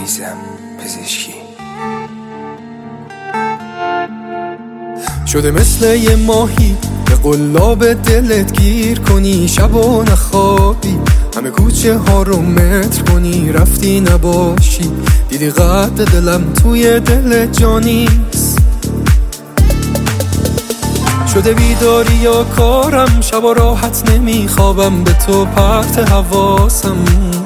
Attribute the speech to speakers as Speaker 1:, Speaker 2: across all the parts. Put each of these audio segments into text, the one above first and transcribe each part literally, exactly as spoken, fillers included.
Speaker 1: عزیزم پزشکی.
Speaker 2: شده مثل یه ماهی به قلاب دلت گیر کنی، شب و نخوابی، همه کوچه ها رو متر کنی، رفتی نباشی، دیدی قد دلم توی دل جانیست. شده بیداری یا کارم، شب راحت نمیخوابم، به تو پرت حواسم.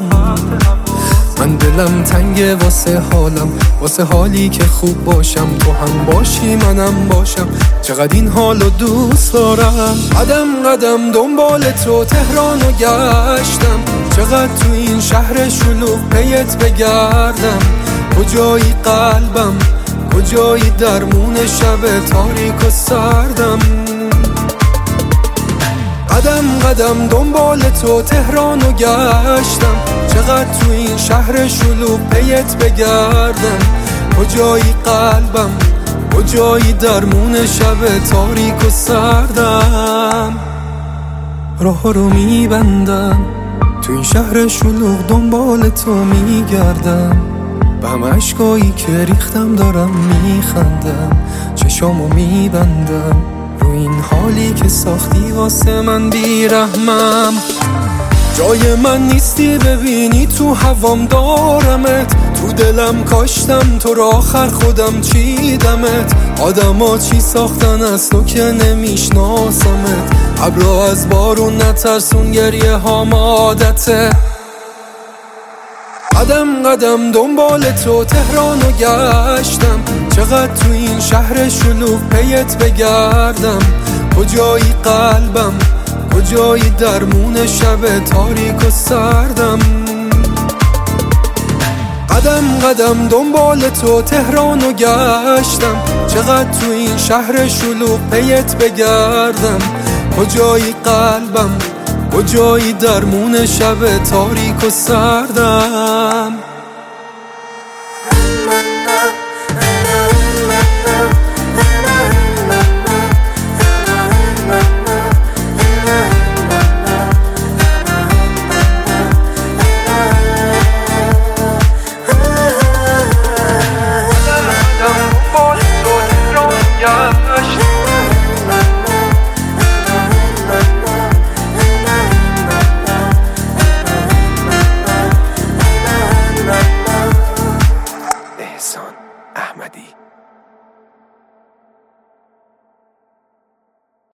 Speaker 2: من دلم تنگه واسه حالم، واسه حالی که خوب باشم، تو هم باشی منم باشم، چقدر این حالو دوست دارم. قدم قدم دنبال تو تهرانو گشتم، چقدر تو این شهر شلوغ پیت بگردم. کجایی قلبم، کجایی درمون شب تاریک و سردم. قدم قدم دنبال تو تهرانو گشتم، چقدر تو این شهر شلوغ پیت بگردم. کجایی قلبم، کجایی درمون شب تاریک و سردم. راه رو میبندم تو این شهر شلوغ، دنبال تو میگردم، به همه عشقایی که ریختم دارم میخندم، چشامو میبندم رو این حالی که ساختی واسه من بیرحمم. جای من نیستی ببینی تو هوام دارمت، تو دلم کاشتم تو رو آخر خودم چیدمت. آدما چی ساختن از تو که نمیشناسمت، ابرا از بارون نترسون گریه هام عادته. قدم قدم دنبال تو تهرانو گشتم، چقدر تو این شهر شلوغ پیت بگردم. کجایی قلبم، کجایی درمون شب تاریک و سردم. قدم قدم دنبال تو تهرانو گشتم، چقدر تو این شهر شلوغ پیت بگردم. کجایی قلبم، کجایی درمون شب تاریک و سردم.